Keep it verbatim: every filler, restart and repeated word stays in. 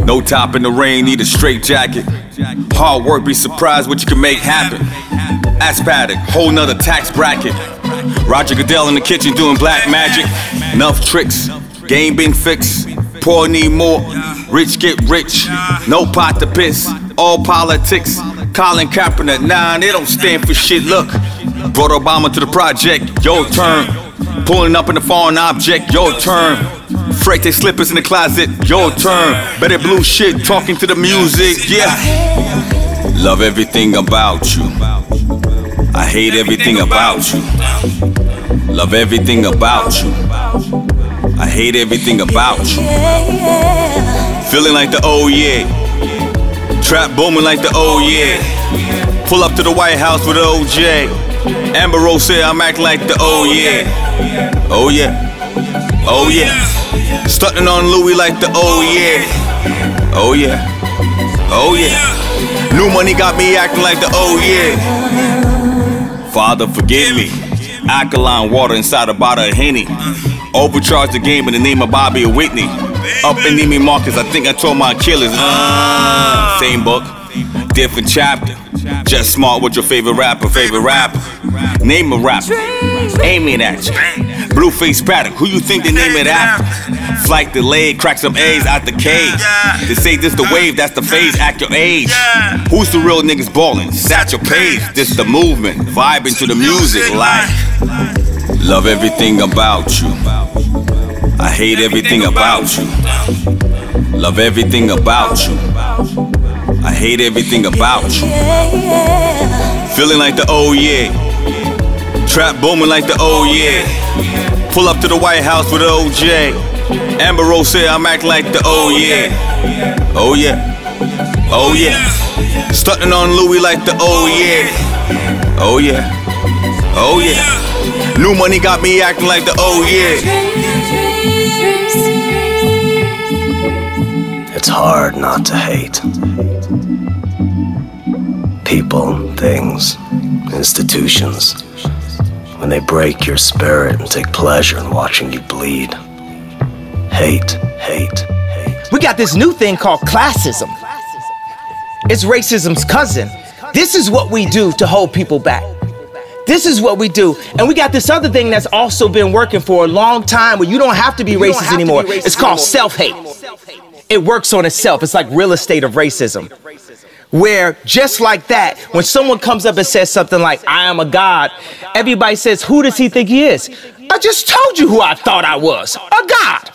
No top in the rain, need a straight jacket. Hard work, be surprised what you can make happen. Ass Paddock, whole nother tax bracket. Roger Goodell in the kitchen doing black magic. Enough tricks, game been fixed. Poor need more, rich get rich. No pot to piss, all politics. Colin Kaepernick, nah, they don't stand for shit. Look, brought Obama to the project, your turn. Pulling up in the foreign object, your turn. Freight they slippers in the closet, your turn. Better blue shit, talking to the music, yeah. Love everything about you. I hate everything about you. Love everything about you. I hate everything about you. Feeling like the oh yeah. Trap booming like the oh yeah. Pull up to the White House with O J. Amber Rose said I'm acting like the oh yeah. Oh yeah. Oh yeah. Stunting on Louis like the oh yeah. Oh yeah. Oh yeah. New money got me acting like the oh yeah. Father forgive me. Alkaline water inside a bottle of Henny. Overcharged the game in the name of Bobby or Whitney. Up in Neiman Marcus, I think I told my Achilles. Uh, same book, different chapter. Just smart with your favorite rapper, favorite rapper. Name a rapper, aim it at you. Blueface Paddock, who you think they name it after? Flight delayed, crack some A's out the cage. They say this the wave, that's the phase, act your age. Who's the real niggas ballin'? Satchel Paige, this the movement, vibing to the music like. Love everything about you. I hate everything about you. Love everything about you. I hate everything about you. Feeling like the oh yeah. Trap booming like the oh yeah. Pull up to the White House with O J. Amber Rose said I'm acting like the oh yeah. Oh yeah. Oh yeah. Stunting on Louis like the oh yeah. Oh yeah. Oh yeah. New money got me acting like the oh yeah. It's hard not to hate. People, things, institutions. When they break your spirit and take pleasure in watching you bleed. Hate, hate, hate. We got this new thing called classism. It's racism's cousin. This is what we do to hold people back. This is what we do. And we got this other thing that's also been working for a long time where you don't have to be racist anymore. It's called self-hate. It works on itself. It's like real estate of racism. Where just like that, when someone comes up and says something like, I am a god, everybody says, who does he think he is? I just told you who I thought I was, a god.